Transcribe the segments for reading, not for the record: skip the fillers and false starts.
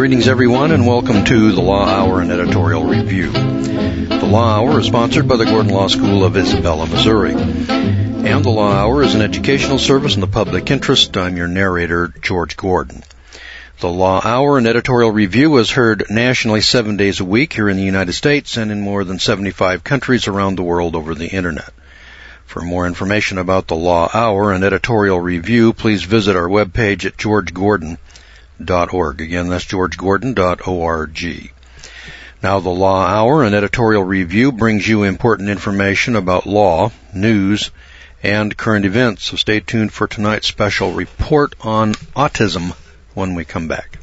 Greetings, everyone, and welcome to the Law Hour and Editorial Review. The Law Hour is sponsored by the Gordon Law School of Isabella, Missouri. And the Law Hour is an educational service in the public interest. I'm your narrator, George Gordon. The Law Hour and Editorial Review is heard nationally 7 days a week here in the United States and in more than 75 countries around the world over the Internet. For more information about the Law Hour and Editorial Review, please visit our webpage at georgegordon.org. Again, that's georgegordon.org. Now, the Law Hour and Editorial Review brings you important information about law, news, and current events. So stay tuned for tonight's special report on autism when we come back.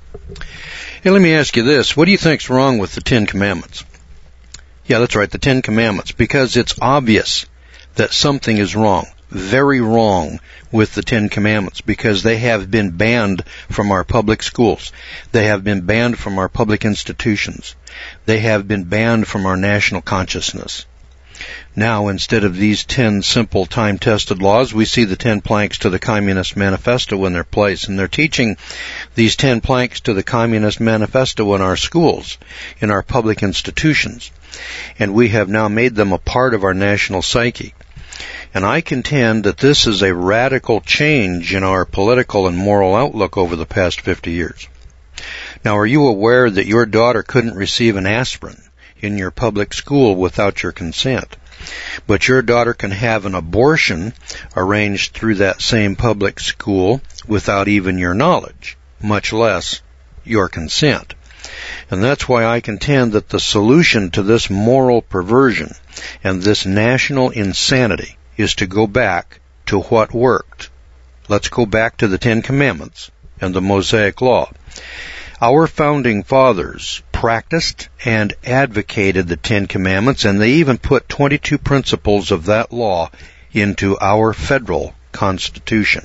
Hey, let me ask you this. What do you think's wrong with the Ten Commandments? Yeah, that's right, the Ten Commandments, because it's obvious that something is wrong, very wrong with the Ten Commandments, because they have been banned from our public schools. They have been banned from our public institutions. They have been banned from our national consciousness. Now, instead of these 10 simple time-tested laws, we see the 10 planks to the Communist Manifesto in their place, and they're teaching these 10 planks to the Communist Manifesto in our schools, in our public institutions, and we have now made them a part of our national psyche. And I contend that this is a radical change in our political and moral outlook over the past 50 years. Now, are you aware that your daughter couldn't receive an aspirin in your public school without your consent? But your daughter can have an abortion arranged through that same public school without even your knowledge, much less your consent. And that's why I contend that the solution to this moral perversion and this national insanity is to go back to what worked. Let's go back to the Ten Commandments and the Mosaic Law. Our founding fathers practiced and advocated the Ten Commandments, and they even put 22 principles of that law into our federal Constitution.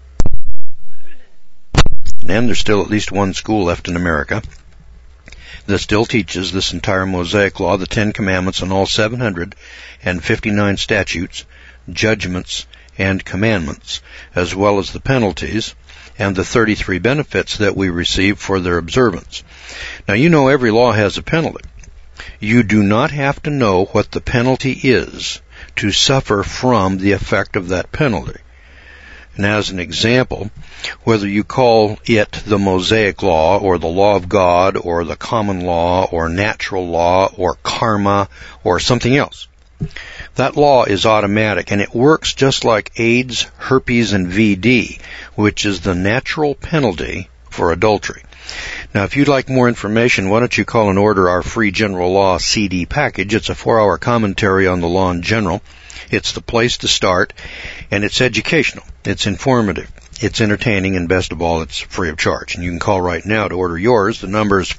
And there's still at least one school left in America that still teaches this entire Mosaic Law, the Ten Commandments, and all 759 statutes, judgments, and commandments, as well as the penalties and the 33 benefits that we receive for their observance. Now, you know every law has a penalty. You do not have to know what the penalty is to suffer from the effect of that penalty. And as an example, whether you call it the Mosaic Law or the Law of God or the Common Law or Natural Law or Karma or something else, that law is automatic, and it works just like AIDS, herpes, and VD, which is the natural penalty for adultery. Now, if you'd like more information, why don't you call and order our free General Law CD package. It's a 4-hour commentary on the law in general. It's the place to start, and it's educational, it's informative, it's entertaining, and best of all, it's free of charge. And you can call right now to order yours. The number is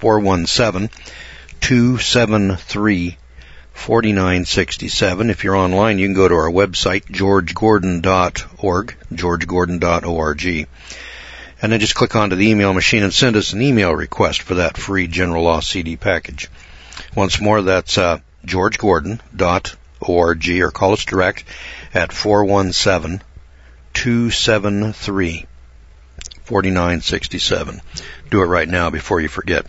417-273-4967. If you're online, you can go to our website, georgegordon.org, georgegordon.org, and then just click onto the email machine and send us an email request for that free General Law CD package. Once more, that's georgegordon.org, or call us direct at 417-273-4967. Do it right now before you forget.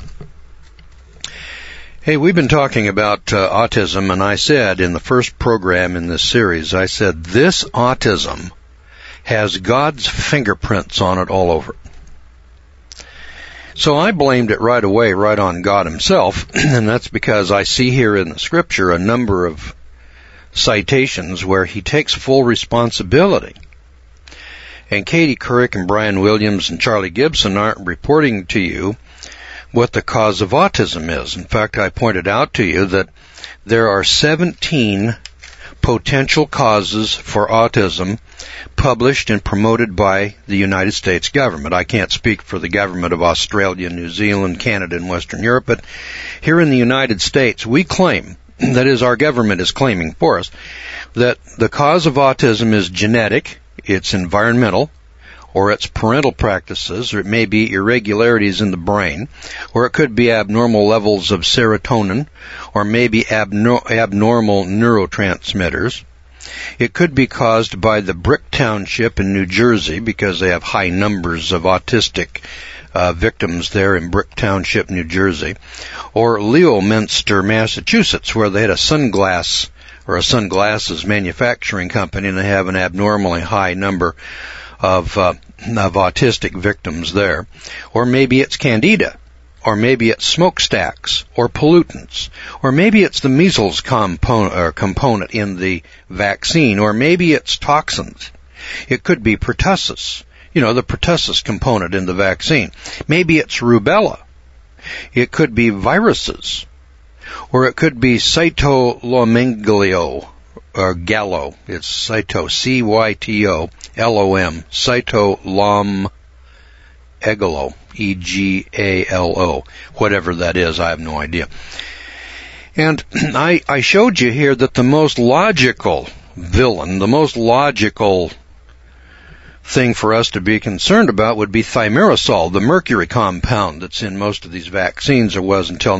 Hey, we've been talking about autism, and I said in the first program in this series, I said this autism has God's fingerprints on it all over. So I blamed it right away, right on God himself, and that's because I see here in the scripture a number of citations where he takes full responsibility. And Katie Couric and Brian Williams and Charlie Gibson aren't reporting to you what the cause of autism is. In fact, I pointed out to you that there are 17 potential causes for autism published and promoted by the United States government. I can't speak for the government of Australia, New Zealand, Canada, and Western Europe, but here in the United States, we claim, that is, our government is claiming for us, that the cause of autism is genetic, it's environmental, or it's parental practices, or it may be irregularities in the brain, or it could be abnormal levels of serotonin, or maybe abnormal neurotransmitters. It could be caused by the Brick Township in New Jersey because they have high numbers of autistic victims there in Brick Township, New Jersey, or Leominster, Massachusetts, where they had a sunglasses manufacturing company, and they have an abnormally high number of autistic victims there. Or maybe it's Candida, or maybe it's smokestacks, or pollutants, or maybe it's the measles component in the vaccine, or maybe it's toxins. It could be pertussis, the pertussis component in the vaccine. Maybe it's rubella. It could be viruses, or it could be cytomegalo, or gallo. It's cyto, C-Y-T-O-L-O-M, cytomegalo, E-G-A-L-O, whatever that is, I have no idea. And I showed you here that the most logical villain, the most logical thing for us to be concerned about would be thimerosal, the mercury compound that's in most of these vaccines, or was until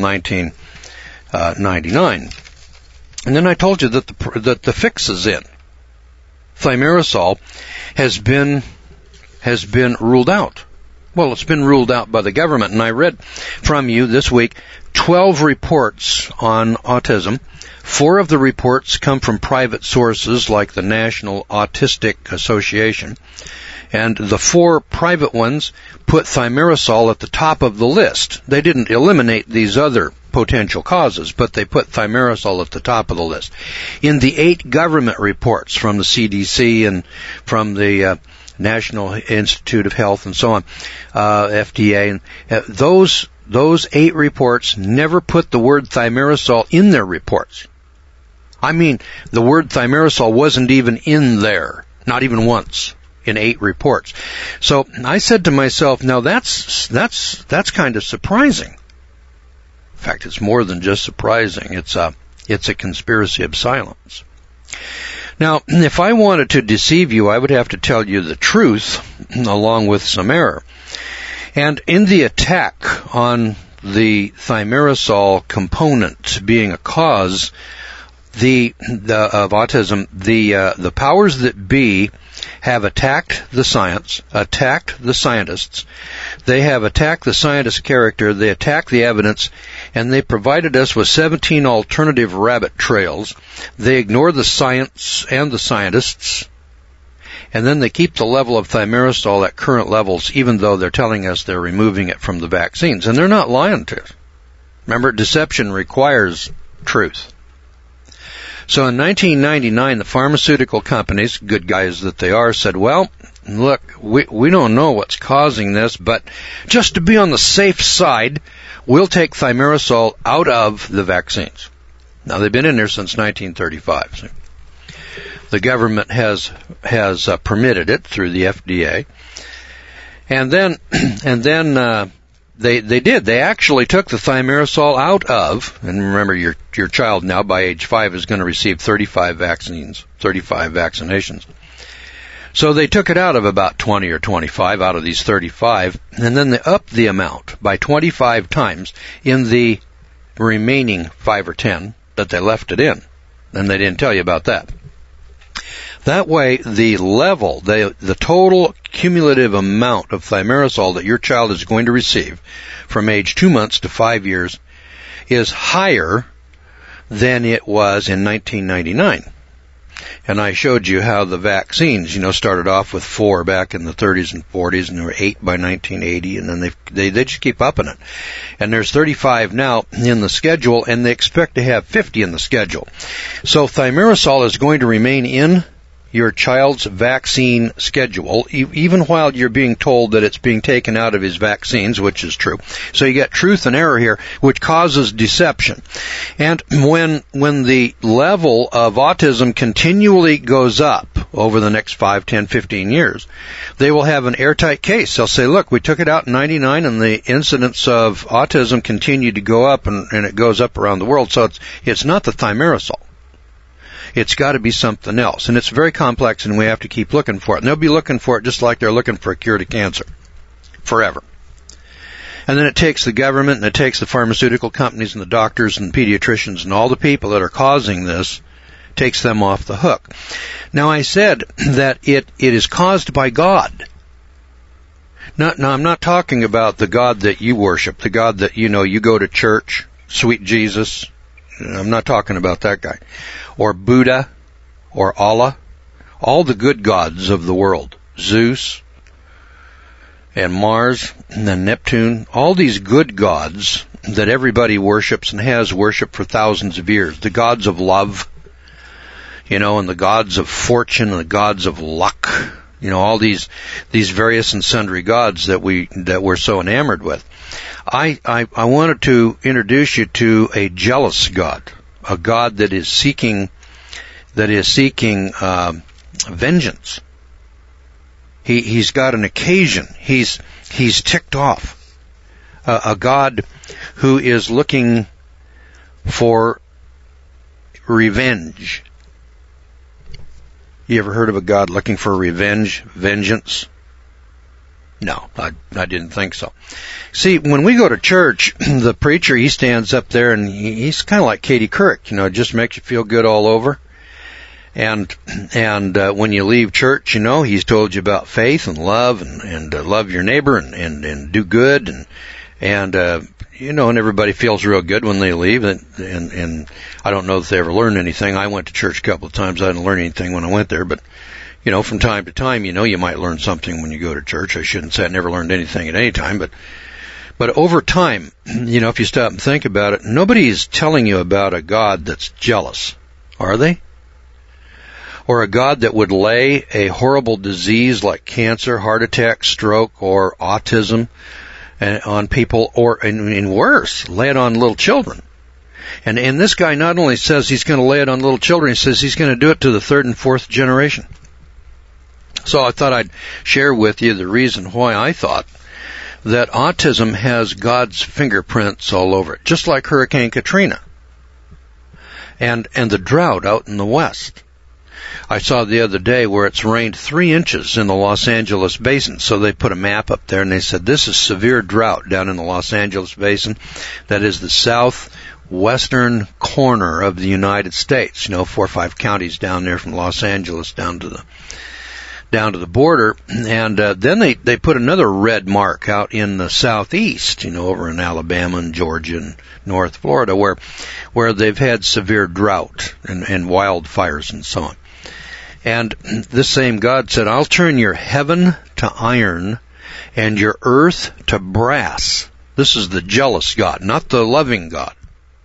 1999. And then I told you that the fix is in. Thimerosal has been ruled out. Well, it's been ruled out by the government, and I read from you this week 12 reports on autism. 4 of the reports come from private sources like the National Autistic Association, and the 4 private ones put thimerosal at the top of the list. They didn't eliminate these other potential causes, but they put thimerosal at the top of the list. In the 8 government reports from the CDC and from the National Institute of Health and so on, FDA, and those 8 reports never put the word thimerosal in their reports. I mean, the word thimerosal wasn't even in there, not even once, in 8 reports. So I said to myself, now that's kind of surprising. In fact, it's more than just surprising. It's a conspiracy of silence. Now, if I wanted to deceive you, I would have to tell you the truth along with some error. And in the attack on the thimerosal component being a cause of autism, the powers that be have attacked the science, attacked the scientists. They have attacked the scientist's character, they attacked the evidence, and they provided us with 17 alternative rabbit trails. They ignore the science and the scientists, and then they keep the level of thimerosal at current levels, even though they're telling us they're removing it from the vaccines. And they're not lying to us. Remember, deception requires truth. So in 1999, the pharmaceutical companies, good guys that they are, said, well, look, we don't know what's causing this, but just to be on the safe side, we'll take thimerosal out of the vaccines. Now, they've been in there since 1935. So the government has permitted it through the FDA. And then they did. They actually took the thimerosal out of, and remember, your child now by age 5 is going to receive 35 vaccinations. So they took it out of about 20 or 25 out of these 35, and then they upped the amount by 25 times in the remaining 5 or 10 that they left it in. And they didn't tell you about that. That way, the level, the total cumulative amount of thimerosal that your child is going to receive from age 2 months to 5 years is higher than it was in 1999. And I showed you how the vaccines, started off with 4 back in the 30s and 40s, and there were 8 by 1980, and then they just keep upping it. And there's 35 now in the schedule, and they expect to have 50 in the schedule. So thimerosal is going to remain in your child's vaccine schedule, even while you're being told that it's being taken out of his vaccines, which is true. So you get truth and error here, which causes deception. And when the level of autism continually goes up over the next 5, 10, 15 years, they will have an airtight case. They'll say, look, we took it out in 99 and the incidence of autism continued to go up, and it goes up around the world. So it's not the thimerosal. It's got to be something else. And it's very complex, and we have to keep looking for it. And they'll be looking for it just like they're looking for a cure to cancer. Forever. And then it takes the government, and it takes the pharmaceutical companies, and the doctors, and pediatricians, and all the people that are causing this, takes them off the hook. Now, I said that it is caused by God. No, I'm not talking about the God that you worship, the God that, you go to church, sweet Jesus. I'm not talking about that guy. Or Buddha, or Allah, all the good gods of the world, Zeus, and Mars, and then Neptune, all these good gods that everybody worships and has worshipped for thousands of years. The gods of love, and the gods of fortune, and the gods of luck, all these various and sundry gods that we're so enamored with. I wanted to introduce you to a jealous God, a God that is seeking vengeance. He's got an occasion. He's ticked off. A God who is looking for revenge. You ever heard of a God looking for revenge, vengeance? No, I didn't think so. See, when we go to church, the preacher, he stands up there and he's kind of like Katie Couric, just makes you feel good all over. And when you leave church, he's told you about faith and love and love your neighbor and do good and everybody feels real good when they leave and I don't know if they ever learned anything. I went to church a couple of times. I didn't learn anything when I went there, but from time to time, you might learn something when you go to church. I shouldn't say I never learned anything at any time, but over time, if you stop and think about it, nobody's telling you about a God that's jealous, are they? Or a God that would lay a horrible disease like cancer, heart attack, stroke, or autism on people, or, and worse, lay it on little children. And this guy not only says he's going to lay it on little children, he says he's going to do it to the third and fourth generation. So I thought I'd share with you the reason why I thought that autism has God's fingerprints all over it, just like Hurricane Katrina and the drought out in the West. I saw the other day where it's rained 3 inches in the Los Angeles basin. So they put a map up there and they said this is severe drought down in the Los Angeles basin. That is the southwestern corner of the United States. 4 or 5 counties down there from Los Angeles down to the border. And then they put another red mark out in the southeast, over in Alabama and Georgia and North Florida where they've had severe drought and wildfires and so on. And this same God said, I'll turn your heaven to iron and your earth to brass. This is the jealous God, not the loving God.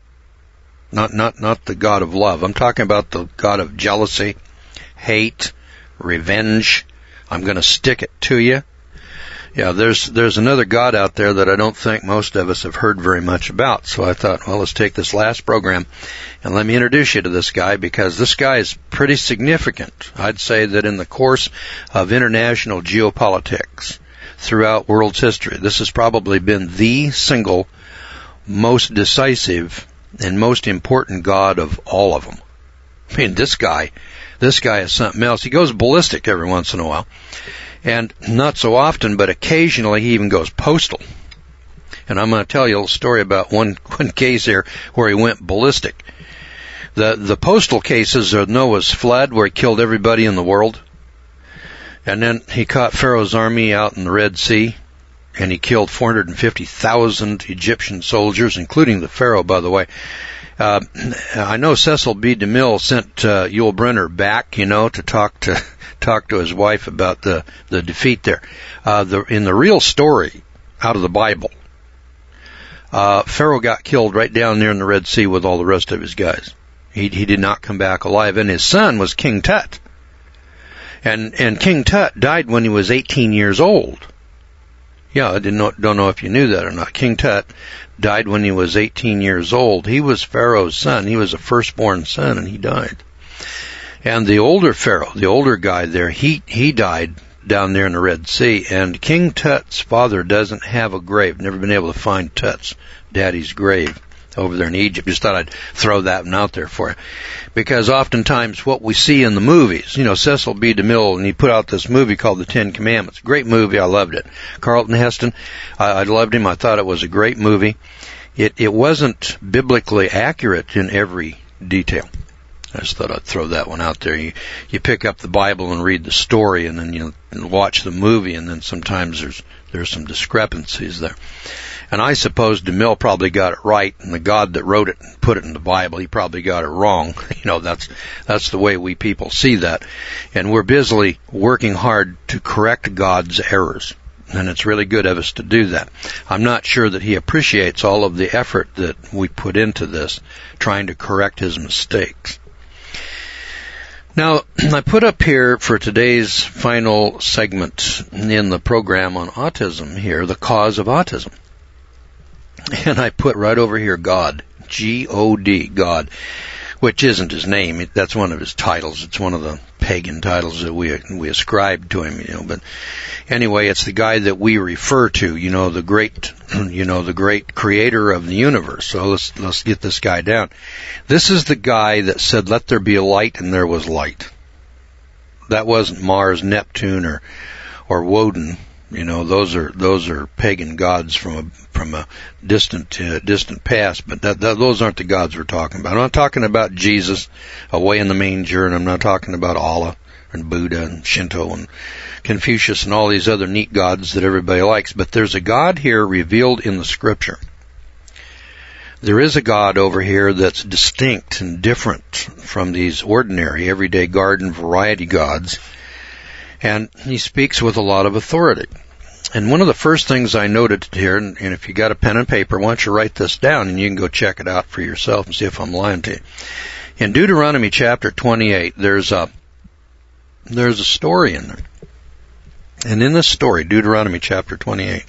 Not the God of love. I'm talking about the God of jealousy, hate, revenge. I'm going to stick it to you. Yeah, there's another God out there that I don't think most of us have heard very much about. So I thought, well, let's take this last program and let me introduce you to this guy, because this guy is pretty significant. I'd say that in the course of international geopolitics throughout world's history, this has probably been the single most decisive and most important God of all of them. I mean, this guy is something else. He goes ballistic every once in a while. And not so often, but occasionally he even goes postal. And I'm going to tell you a little story about one case here where he went ballistic. The postal cases are Noah's flood, where he killed everybody in the world. And then he caught Pharaoh's army out in the Red Sea, and he killed 450,000 Egyptian soldiers, including the Pharaoh, by the way. I know Cecil B. DeMille sent Yul Brynner back, to talk to his wife about the defeat there. In the real story out of the Bible, Pharaoh got killed right down there in the Red Sea with all the rest of his guys. He did not come back alive, and his son was King Tut. And King Tut died when he was 18 years old. Yeah, I don't know if you knew that or not. King Tut died when he was 18 years old. He was Pharaoh's son. He was a firstborn son, and he died. And the older Pharaoh, the older guy there, he died down there in the Red Sea. And King Tut's father doesn't have a grave. Never been able to find Tut's daddy's grave over there in Egypt. Just thought I'd throw that one out there for you. Because oftentimes what we see in the movies, Cecil B. DeMille, and he put out this movie called The Ten Commandments. Great movie. I loved it. Charlton Heston, I loved him. I thought it was a great movie. It wasn't biblically accurate in every detail. I just thought I'd throw that one out there. You pick up the Bible and read the story, and then you watch the movie, and then sometimes there's some discrepancies there. And I suppose DeMille probably got it right, and the God that wrote it and put it in the Bible, he probably got it wrong. That's the way we people see that. And we're busily working hard to correct God's errors. And it's really good of us to do that. I'm not sure that he appreciates all of the effort that we put into this, trying to correct his mistakes. Now, I put up here for today's final segment in the program on autism here, the cause of autism. And I put right over here God, G-O-D, God, which isn't his name. That's one of his titles. It's one of the pagan titles that we ascribe to him, But anyway, it's the guy that we refer to, the great creator of the universe. So let's get this guy down. This is the guy that said, "Let there be a light," and there was light. That wasn't Mars, Neptune, or Woden. Those are pagan gods from a distant past, but those aren't the gods we're talking about. I'm not talking about Jesus away in the manger, and I'm not talking about Allah and Buddha and Shinto and Confucius and all these other neat gods that everybody likes, but there's a God here revealed in the Scripture. There is a God over here that's distinct and different from these ordinary, everyday garden variety gods. And he speaks with a lot of authority. And one of the first things I noted here, and if you got a pen and paper, why don't you write this down and you can go check it out for yourself and see if I'm lying to you. In Deuteronomy chapter 28, there's a story in there. And in this story, Deuteronomy chapter 28,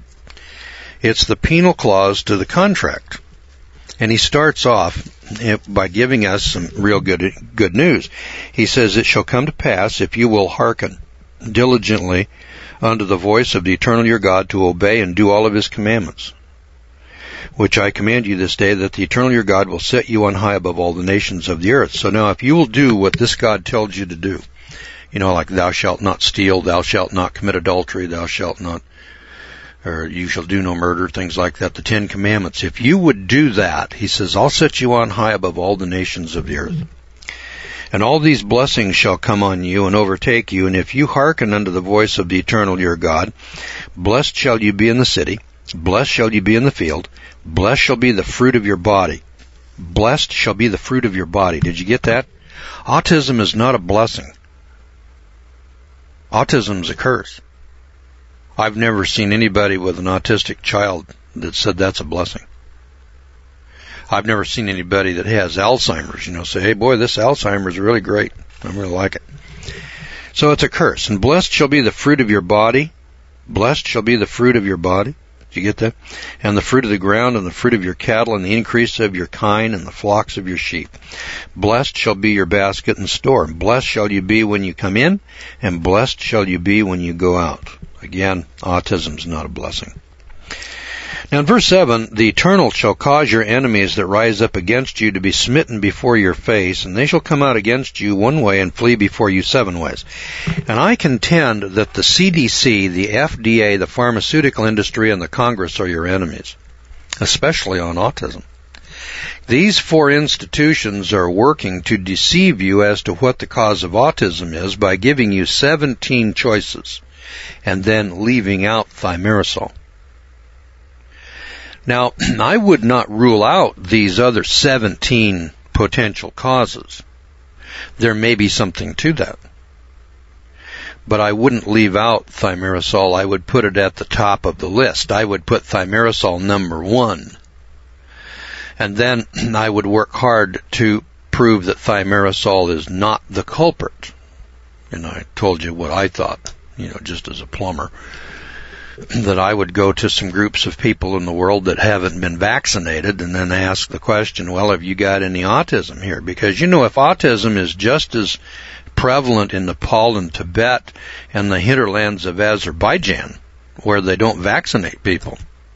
it's the penal clause to the contract. And he starts off by giving us some real good news. He says, "It shall come to pass, if you will hearken diligently unto the voice of the eternal your God, to obey and do all of his commandments, which I command you this day, that the eternal your God will set you on high above all the nations of the earth." So now if you will do what this God tells you to do, like thou shalt not steal, thou shalt not commit adultery, thou shalt not, or you shall do no murder, things like that, the 10 Commandments. If you would do that, he says, I'll set you on high above all the nations of the earth. And all these blessings shall come on you and overtake you, and if you hearken unto the voice of the eternal your God, blessed shall you be in the city, blessed shall you be in the field, blessed shall be the fruit of your body. Blessed shall be the fruit of your body. Did you get that? Autism is not a blessing. Autism is a curse. I've never seen anybody with an autistic child that said that's a blessing. I've never seen anybody that has Alzheimer's, say, hey boy, this Alzheimer's is really great. I really like it. So it's a curse. And blessed shall be the fruit of your body. Blessed shall be the fruit of your body. Did you get that? And the fruit of the ground, and the fruit of your cattle, and the increase of your kine, and the flocks of your sheep. Blessed shall be your basket and store. Blessed shall you be when you come in, and blessed shall you be when you go out. Again, autism's not a blessing. Now in verse 7, the Eternal shall cause your enemies that rise up against you to be smitten before your face, and they shall come out against you one way and flee before you 7 ways. And I contend that the CDC, the FDA, the pharmaceutical industry, and the Congress are your enemies, especially on autism. These 4 institutions are working to deceive you as to what the cause of autism is by giving you 17 choices and then leaving out thimerosal. Now, I would not rule out these other 17 potential causes. There may be something to that. But I wouldn't leave out thimerosal. I would put it at the top of the list. I would put thimerosal number 1. And then I would work hard to prove that thimerosal is not the culprit. And I told you what I thought, just as a plumber, that I would go to some groups of people in the world that haven't been vaccinated and then ask the question, well, have you got any autism here? Because, if autism is just as prevalent in Nepal and Tibet and the hinterlands of Azerbaijan, where they don't vaccinate people,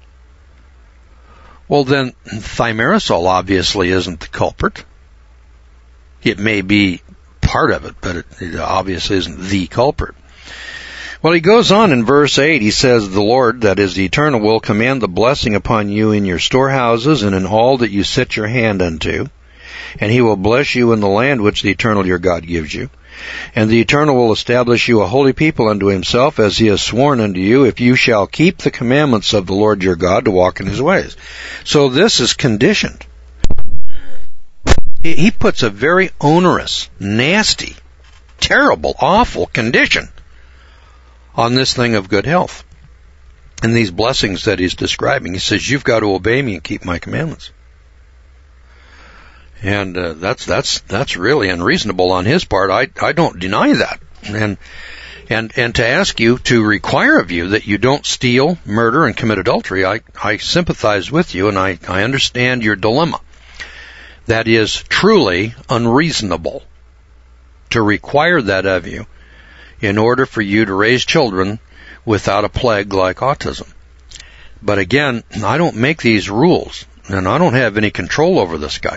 well, then thimerosal obviously isn't the culprit. It may be part of it, but it obviously isn't the culprit. Well, he goes on in verse 8, he says, the Lord, that is the Eternal, will command the blessing upon you in your storehouses and in all that you set your hand unto. and he will bless you in the land which the Eternal your God gives you. And the Eternal will establish you a holy people unto himself, as he has sworn unto you, if you shall keep the commandments of the Lord your God to walk in his ways. So this is conditioned. He puts a very onerous, nasty, terrible, awful condition on this thing of good health. And these blessings that he's describing, he says, you've got to obey me and keep my commandments. And that's really unreasonable on his part. I don't deny that. And to ask you, to require of you that you don't steal, murder, and commit adultery, I sympathize with you, and I understand your dilemma. That is truly unreasonable to require that of you in order for you to raise children without a plague like autism. But again, I don't make these rules, and I don't have any control over this guy.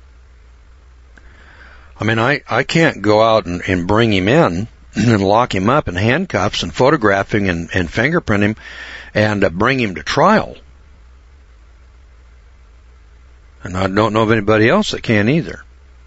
I mean, I can't go out and bring him in and lock him up in handcuffs and photograph him and fingerprint him and bring him to trial. And I don't know of anybody else that can either.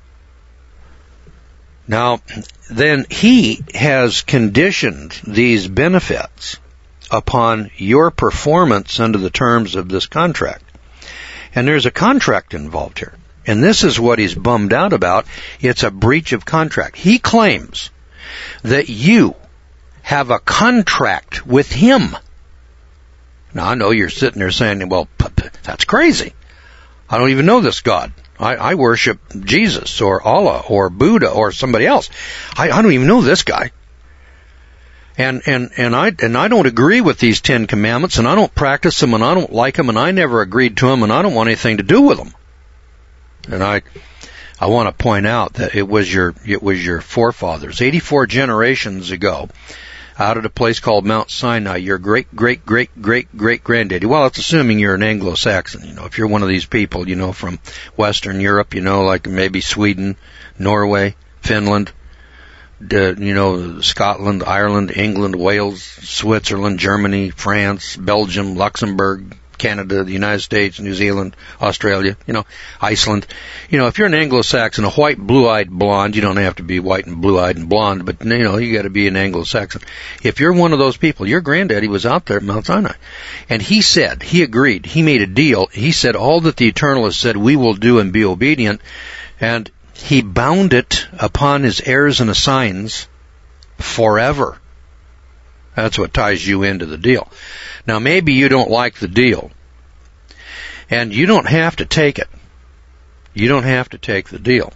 Now, then he has conditioned these benefits upon your performance under the terms of this contract. And there's a contract involved here. And this is what he's bummed out about. It's a breach of contract. He claims that you have a contract with him. Now, I know you're sitting there saying, well, that's crazy. I don't even know this God. I worship Jesus or Allah or Buddha or somebody else. I don't even know this guy. And I don't agree with these 10 commandments, and I don't practice them, and I don't like them, and I never agreed to them, and I don't want anything to do with them. And I want to point out that it was your forefathers, 84 generations ago, out at a place called Mount Sinai, your great-great-great-great-great-granddaddy. Well, it's assuming you're an Anglo-Saxon, if you're one of these people, from Western Europe, like maybe Sweden, Norway, Finland, Scotland, Ireland, England, Wales, Switzerland, Germany, France, Belgium, Luxembourg, Canada, the United States, New Zealand, Australia, Iceland. If you're an Anglo-Saxon, a white, blue-eyed blonde, you don't have to be white and blue-eyed and blonde, but, you got to be an Anglo-Saxon. If you're one of those people, your granddaddy was out there at Mount Sinai. And he said, he agreed, he made a deal. He said, all that the Eternal has said we will do and be obedient. And he bound it upon his heirs and assigns forever. That's what ties you into the deal. Now, maybe you don't like the deal, and you don't have to take it. You don't have to take the deal.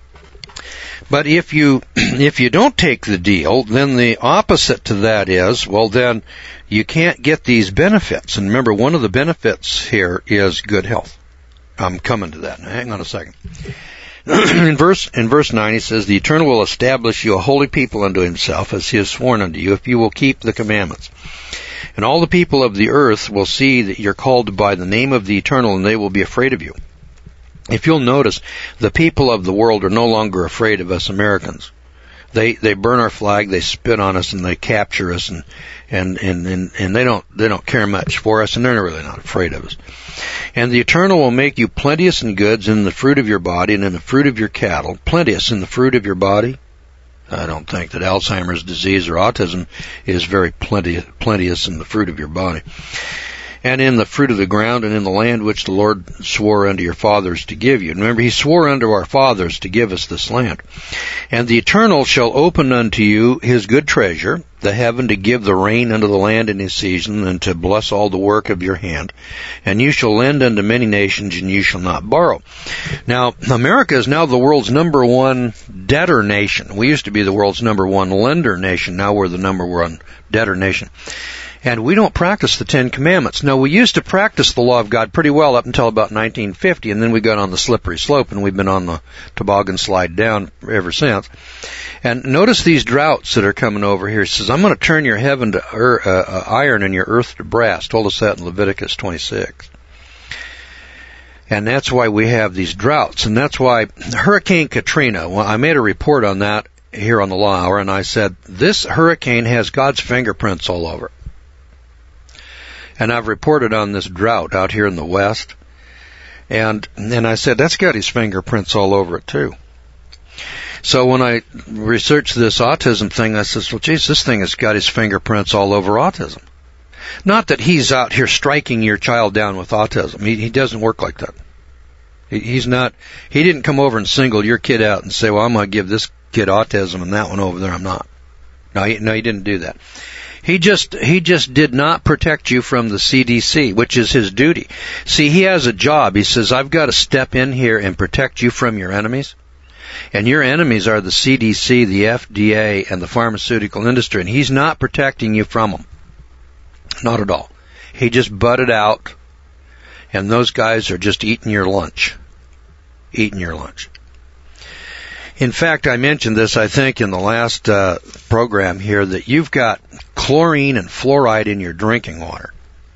But if you don't take the deal, then the opposite to that is, well, then you can't get these benefits. And remember, one of the benefits here is good health. I'm coming to that. Now, hang on a second. In verse 9, he says, the Eternal will establish you a holy people unto himself, as he has sworn unto you, if you will keep the commandments. And all the people of the earth will see that you're called by the name of the Eternal, and they will be afraid of you. If you'll notice, the people of the world are no longer afraid of us Americans. They burn our flag, they spit on us, and they capture us, and they don't care much for us, and they're really not afraid of us. And the Eternal will make you plenteous in goods, in the fruit of your body, and in the fruit of your cattle. Plenteous in the fruit of your body. I don't think that Alzheimer's disease or autism is very plenteous in the fruit of your body. And in the fruit of the ground, and in the land which the Lord swore unto your fathers to give you. And remember, he swore unto our fathers to give us this land. And the Eternal shall open unto you his good treasure, the heaven, to give the rain unto the land in his season, and to bless all the work of your hand. And you shall lend unto many nations, and you shall not borrow. Now, America is now the world's number one debtor nation. We used to be the world's number one lender nation. Now we're the number one debtor nation. And we don't practice the 10 Commandments. Now, we used to practice the law of God pretty well up until about 1950, and then we got on the slippery slope, and we've been on the toboggan slide down ever since. And notice these droughts that are coming over here. He says, I'm going to turn your heaven to iron and your earth to brass. Told us that in Leviticus 26. And that's why we have these droughts. And that's why Hurricane Katrina, well, I made a report on that here on the Law Hour, and I said, this hurricane has God's fingerprints all over it. And I've reported on this drought out here in the West. And I said, that's got his fingerprints all over it too. So when I researched this autism thing, I said, well, geez, this thing has got his fingerprints all over autism. Not that he's out here striking your child down with autism. He doesn't work like that. He didn't come over and single your kid out and say, well, I'm going to give this kid autism and that one over there I'm not. No, he didn't do that. He just did not protect you from the CDC, which is his duty. See, he has a job. He says, I've got to step in here and protect you from your enemies. And your enemies are the CDC, the FDA, and the pharmaceutical industry. And he's not protecting you from them. Not at all. He just butted out, and those guys are just eating your lunch. Eating your lunch. In fact, I mentioned this, I think, in the last program here, that you've got chlorine and fluoride in your drinking water.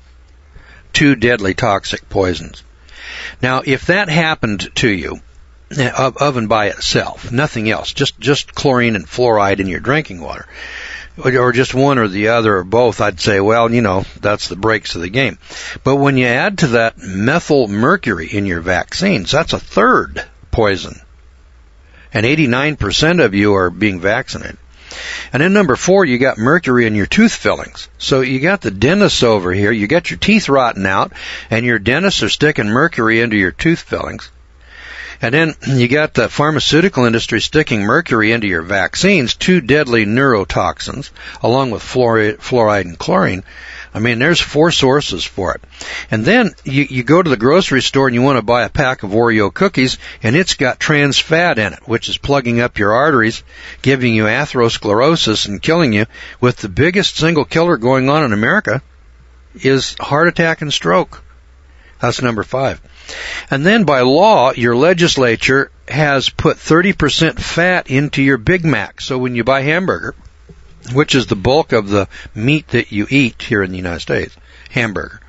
2 deadly toxic poisons. Now, if that happened to you, of and by itself, nothing else, just chlorine and fluoride in your drinking water, or just one or the other or both, I'd say, well, that's the breaks of the game. But when you add to that methyl mercury in your vaccines, that's a 3rd poison. And 89% of you are being vaccinated. And then number 4, you got mercury in your tooth fillings. So you got the dentists over here, you got your teeth rotting out, and your dentists are sticking mercury into your tooth fillings. And then you got the pharmaceutical industry sticking mercury into your vaccines, 2 deadly neurotoxins, along with fluoride and chlorine. I mean, there's 4 sources for it. And then you go to the grocery store and you want to buy a pack of Oreo cookies, and it's got trans fat in it, which is plugging up your arteries, giving you atherosclerosis and killing you, with the biggest single killer going on in America is heart attack and stroke. That's number 5. And then by law, your legislature has put 30% fat into your Big Mac. So when you buy hamburger, which is the bulk of the meat that you eat here in the United States, hamburger,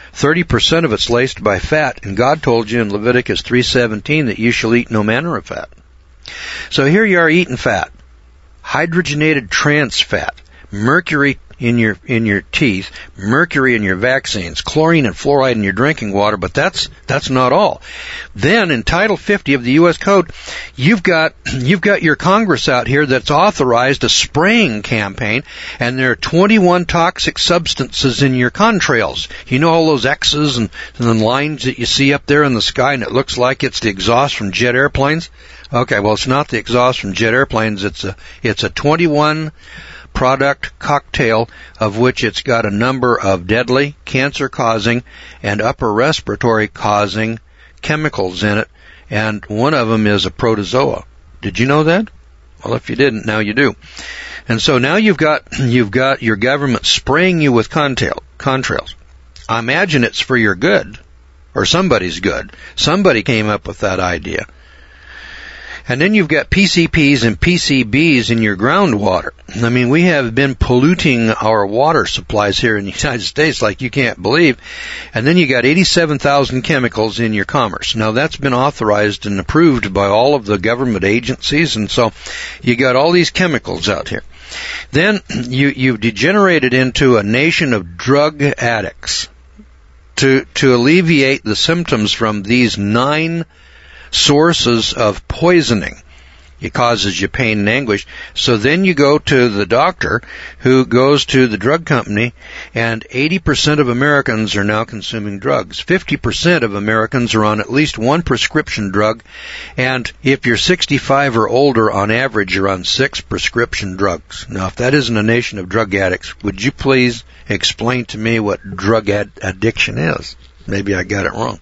30% of it's laced by fat, and God told you in Leviticus 3:17 that you shall eat no manner of fat. So here you are eating fat, hydrogenated trans fat, mercury in your teeth, mercury in your vaccines, chlorine and fluoride in your drinking water, but that's not all. Then in Title 50 of the U.S. Code, you've got your Congress out here that's authorized a spraying campaign, and there are 21 toxic substances in your contrails. You know all those X's and the lines that you see up there in the sky, and it looks like it's the exhaust from jet airplanes? Okay, well, it's not the exhaust from jet airplanes. It's a 21 product cocktail, of which it's got a number of deadly, cancer-causing, and upper respiratory-causing chemicals in it, and one of them is a protozoa. Did you know that? Well, if you didn't, now you do. And so now you've got your government spraying you with contrails. I imagine it's for your good, or somebody's good. Somebody came up with that idea. And then you've got PCPs and PCBs in your groundwater. I mean, we have been polluting our water supplies here in the United States like you can't believe. And then you got 87,000 chemicals in your commerce. Now, that's been authorized and approved by all of the government agencies, and so you got all these chemicals out here. Then you've degenerated into a nation of drug addicts. To alleviate the symptoms from these 9 sources of poisoning, it causes you pain and anguish. So then you go to the doctor, who goes to the drug company, and 80% of Americans are now consuming drugs. 50% of Americans are on at least one prescription drug, and if you're 65 or older, on average, you're on 6 prescription drugs. Now, if that isn't a nation of drug addicts, would you please explain to me what drug addiction is? Maybe I got it wrong.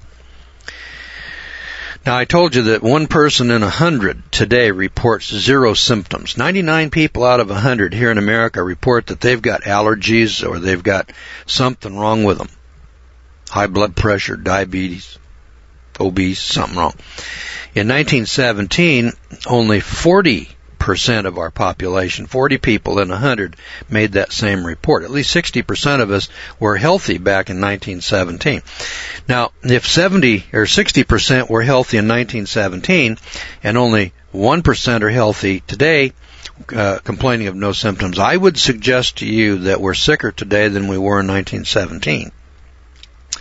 Now, I told you that 1 person in 100 today reports 0 symptoms. 99 people out of 100 here in America report that they've got allergies or they've got something wrong with them. High blood pressure, diabetes, obese, something wrong. In 1917, only 40% of our population, 40 people in 100, made that same report. At least 60% of us were healthy back in 1917. Now, if 70 or 60% were healthy in 1917 and only 1% are healthy today, complaining of no symptoms, I would suggest to you that we're sicker today than we were in 1917.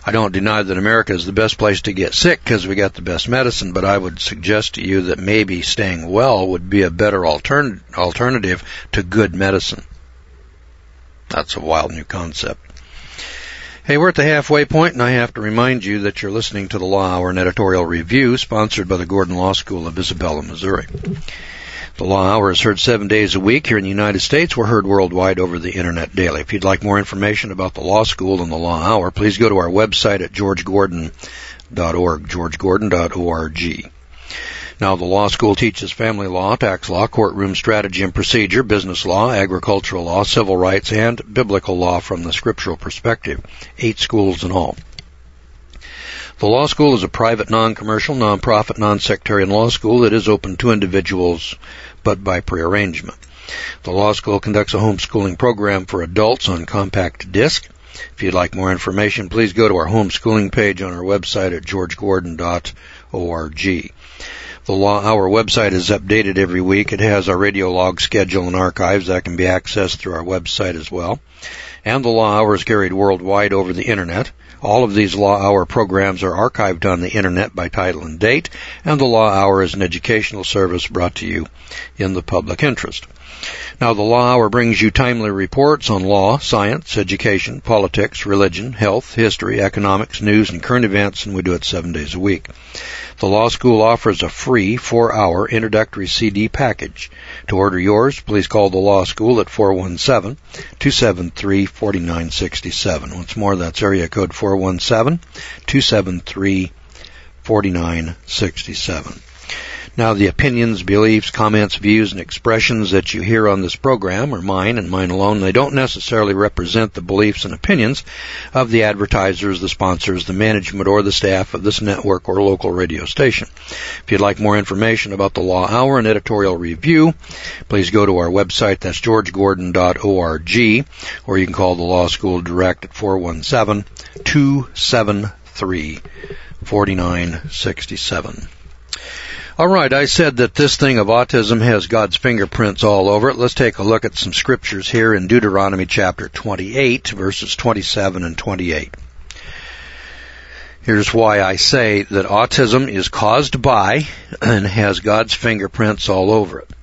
I don't deny that America is the best place to get sick because we got the best medicine, but I would suggest to you that maybe staying well would be a better alternative to good medicine. That's a wild new concept. Hey, we're at the halfway point, and I have to remind you that you're listening to the Law Hour and Editorial Review, sponsored by the Gordon Law School of Isabella, Missouri. The Law Hour is heard 7 days a week here in the United States. We're heard worldwide over the Internet daily. If you'd like more information about the Law School and the Law Hour, please go to our website at georgegordon.org, georgegordon.org. Now, the law school teaches family law, tax law, courtroom strategy and procedure, business law, agricultural law, civil rights, and biblical law from the scriptural perspective. 8 schools in all. The law school is a private, non-commercial, non-profit, non-sectarian law school that is open to individuals, but by prearrangement. The law school conducts a homeschooling program for adults on compact disc. If you'd like more information, please go to our homeschooling page on our website at georgegordon.org. The Law Hour website is updated every week. It has our radio log schedule and archives that can be accessed through our website as well. And the Law Hour is carried worldwide over the Internet. All of these Law Hour programs are archived on the Internet by title and date, and the Law Hour is an educational service brought to you in the public interest. Now, the Law Hour brings you timely reports on law, science, education, politics, religion, health, history, economics, news, and current events, and we do it 7 days a week. The law school offers a free 4-hour introductory CD package. To order yours, please call the law school at 417-273-4967. Once more, that's area code 417-273-4967. Now, the opinions, beliefs, comments, views, and expressions that you hear on this program are mine and mine alone. They don't necessarily represent the beliefs and opinions of the advertisers, the sponsors, the management, or the staff of this network or local radio station. If you'd like more information about the Law Hour and Editorial Review, please go to our website. That's georgegordon.org, or you can call the law school direct at 417-273-4967. All right, I said that this thing of autism has God's fingerprints all over it. Let's take a look at some scriptures here in Deuteronomy chapter 28, verses 27 and 28. Here's why I say that autism is caused by and has God's fingerprints all over it.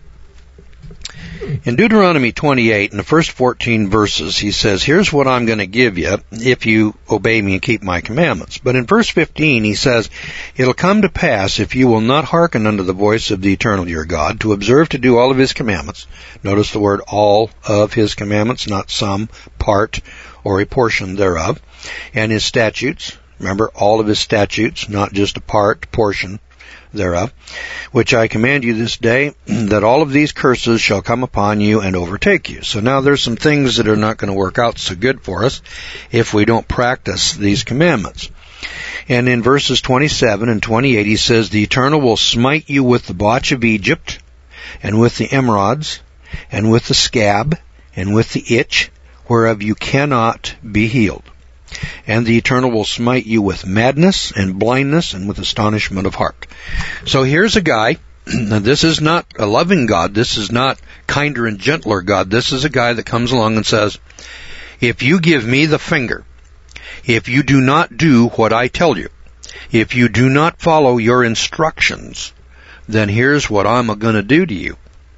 In Deuteronomy 28, in the first 14 verses, he says, here's what I'm going to give you if you obey me and keep my commandments. But in verse 15, he says, it'll come to pass if you will not hearken unto the voice of the eternal your God, to observe to do all of his commandments. Notice the word all of his commandments, not some, part, or a portion thereof. And his statutes, remember, all of his statutes, not just a part, portion thereof, which I command you this day, that all of these curses shall come upon you and overtake you. So now there's some things that are not going to work out so good for us if we don't practice these commandments. And in verses 27 and 28, he says, the Eternal will smite you with the botch of Egypt, and with the emerods, and with the scab, and with the itch, whereof you cannot be healed. And the Eternal will smite you with madness and blindness and with astonishment of heart. So here's a guy, this is not a loving God, this is not kinder and gentler God, this is a guy that comes along and says, if you give me the finger, if you do not do what I tell you, if you do not follow your instructions, then here's what I'm going to do to you.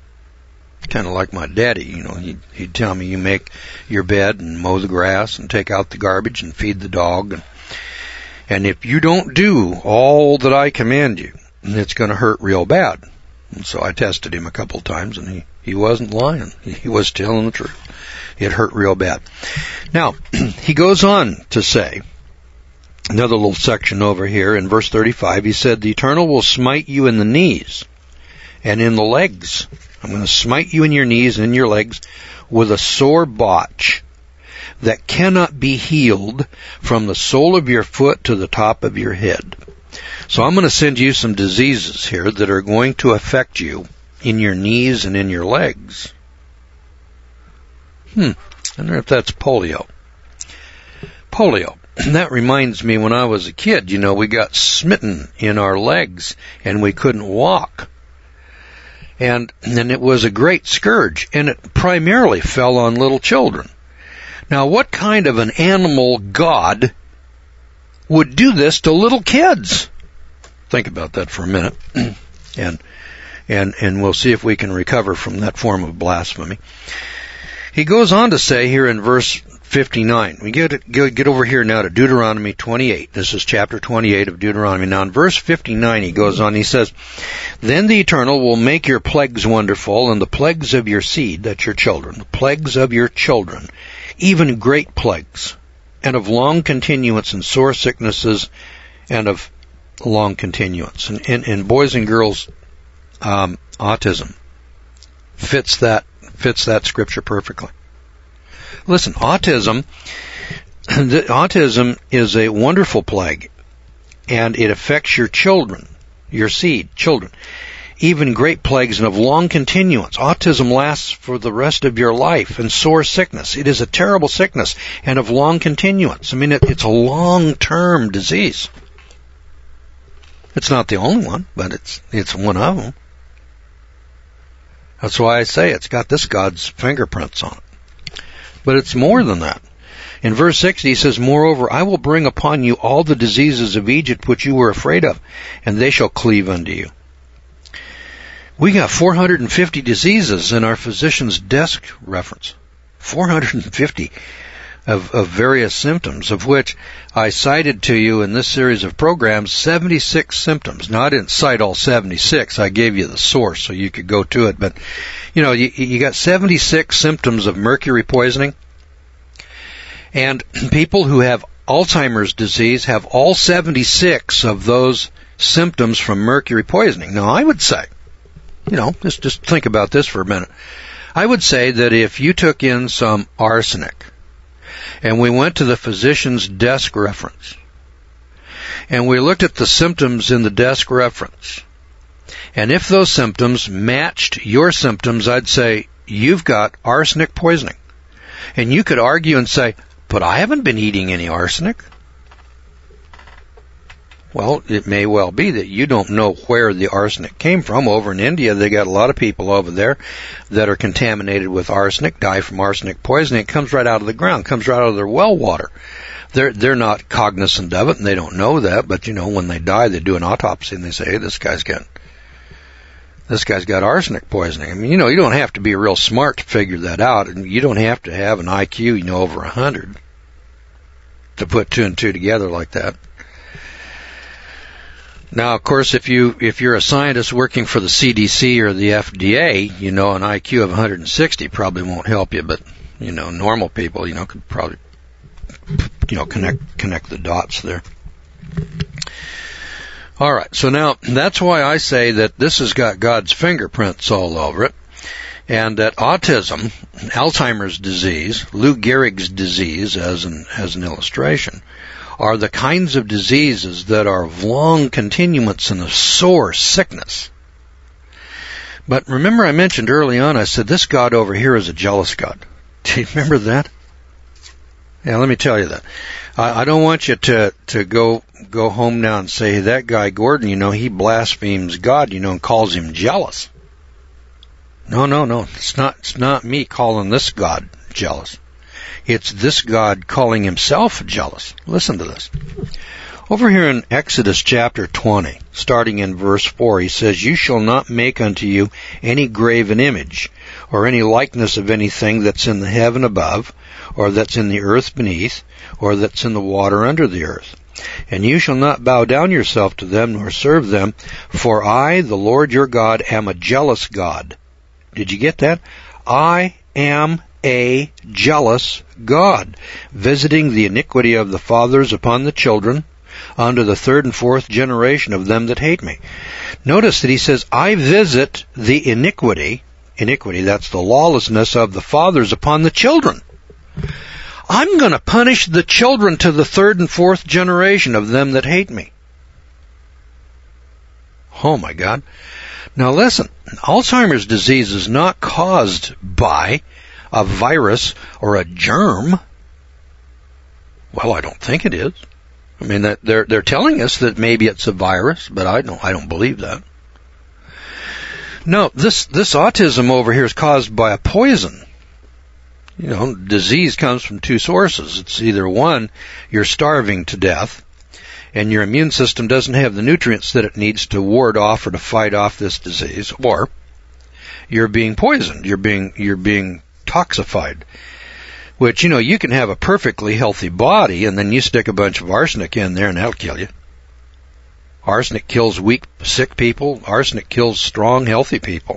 Kind of like my daddy, he'd tell me you make your bed and mow the grass and take out the garbage and feed the dog. And if you don't do all that I command you, it's going to hurt real bad. And so I tested him a couple times and he wasn't lying. He was telling the truth. It hurt real bad. Now, he goes on to say, another little section over here in verse 35, he said, the Eternal will smite you in the knees and in the legs. I'm going to smite you in your knees and in your legs with a sore botch that cannot be healed from the sole of your foot to the top of your head. So I'm going to send you some diseases here that are going to affect you in your knees and in your legs. I wonder if that's polio. Polio. That reminds me when I was a kid, we got smitten in our legs and we couldn't walk. And it was a great scourge, and it primarily fell on little children. Now, what kind of an animal god would do this to little kids. Think about that for a minute, and we'll see if we can recover from that form of blasphemy. He goes on to say here in verse 59, we get over here now to Deuteronomy 28. This is chapter 28 of Deuteronomy. Now in verse 59 he goes on, he says, "Then the Eternal will make your plagues wonderful, and the plagues of your seed," that's your children, the plagues of your children, "even great plagues, and of long continuance and sore sicknesses, and of long continuance." And boys and girls, autism fits that scripture perfectly. Listen, autism is a wonderful plague, and it affects your children, your seed, children. Even great plagues and of long continuance. Autism lasts for the rest of your life, and sore sickness. It is a terrible sickness, and of long continuance. I mean, it's a long-term disease. It's not the only one, but it's one of them. That's why I say it's got this God's fingerprints on it. But it's more than that. In verse 60 he says, "Moreover, I will bring upon you all the diseases of Egypt which you were afraid of, and they shall cleave unto you." We got 450 diseases in our physician's desk reference. 450 of various symptoms, of which I cited to you in this series of programs 76 symptoms. Now, I didn't cite all 76. I gave you the source so you could go to it. But, you got 76 symptoms of mercury poisoning. And people who have Alzheimer's disease have all 76 of those symptoms from mercury poisoning. Now, I would say, just think about this for a minute. I would say that if you took in some arsenic, and we went to the physician's desk reference, and we looked at the symptoms in the desk reference, and if those symptoms matched your symptoms, I'd say, you've got arsenic poisoning. And you could argue and say, but I haven't been eating any arsenic. Well, it may well be that you don't know where the arsenic came from. Over in India, they got a lot of people over there that are contaminated with arsenic, die from arsenic poisoning. It comes right out of the ground, comes right out of their well water. They're not cognizant of it, and they don't know that, but when they die, they do an autopsy and they say, hey, this guy's got arsenic poisoning. I mean, you don't have to be real smart to figure that out, and you don't have to have an IQ, over 100 to put two and two together like that. Now, of course, if you're a scientist working for the CDC or the FDA, an IQ of 160 probably won't help you, but, normal people, could probably, connect the dots there. All right, so now that's why I say that this has got God's fingerprints all over it, and that autism, Alzheimer's disease, Lou Gehrig's disease as an illustration, are the kinds of diseases that are of long continuance and of sore sickness. But remember I mentioned early on, I said this God over here is a jealous God. Do you remember that? Yeah, let me tell you that. I don't want you to go home now and say, hey, that guy Gordon, he blasphemes God, and calls him jealous. No. It's not me calling this God jealous. It's this God calling himself jealous. Listen to this. Over here in Exodus chapter 20, starting in verse 4, he says, "You shall not make unto you any graven image, or any likeness of anything that's in the heaven above, or that's in the earth beneath, or that's in the water under the earth. And you shall not bow down yourself to them, nor serve them, for I, the Lord your God, am a jealous God." Did you get that? I am a jealous God, visiting the iniquity of the fathers upon the children, unto the third and fourth generation of them that hate me. Notice that he says, I visit the iniquity, that's the lawlessness of the fathers upon the children. I'm going to punish the children to the third and fourth generation of them that hate me. Oh my God. Now listen, Alzheimer's disease is not caused by a virus or a germ. Well, I don't think it is. I mean, that they're telling us that maybe it's a virus, but I don't believe that. No, this autism over here is caused by a poison. Disease comes from two sources. It's either one, you're starving to death, and your immune system doesn't have the nutrients that it needs to ward off or to fight off this disease, or you're being poisoned, you're being toxified. Which, you can have a perfectly healthy body, and then you stick a bunch of arsenic in there, and that'll kill you. Arsenic kills weak, sick people. Arsenic kills strong, healthy people.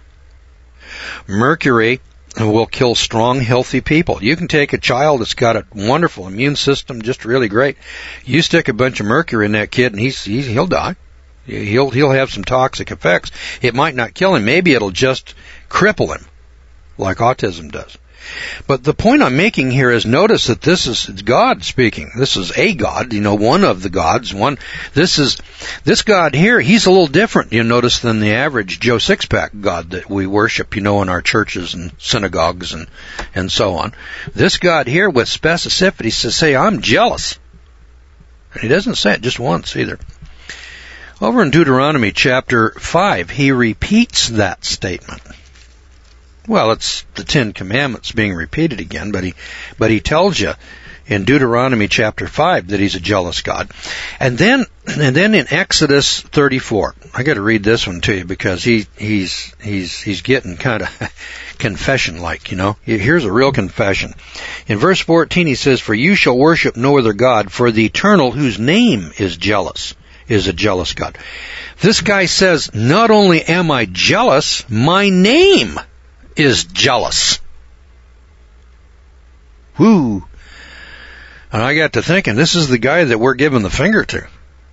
Mercury will kill strong, healthy people. You can take a child that's got a wonderful immune system, just really great. You stick a bunch of mercury in that kid, and he'll die. He'll have some toxic effects. It might not kill him. Maybe it'll just cripple him, like autism does. But the point I'm making here is, notice that it's God speaking. This is a God, one of the gods. This God here, he's a little different, notice, than the average Joe Sixpack God that we worship, in our churches and synagogues and so on. This God here, with specificity, says, hey, I'm jealous. And he doesn't say it just once either. Over in Deuteronomy chapter 5, he repeats that statement. Well, it's the Ten Commandments being repeated again, but he tells you in Deuteronomy chapter 5 that he's a jealous God. And then in Exodus 34, I got to read this one to you because he's getting kind of confession-like, Here's a real confession. In verse 14 he says, "For you shall worship no other God, for the Eternal, whose name is jealous, is a jealous God." This guy says, not only am I jealous, my name is jealous. Whoo. And I got to thinking, this is the guy that we're giving the finger to.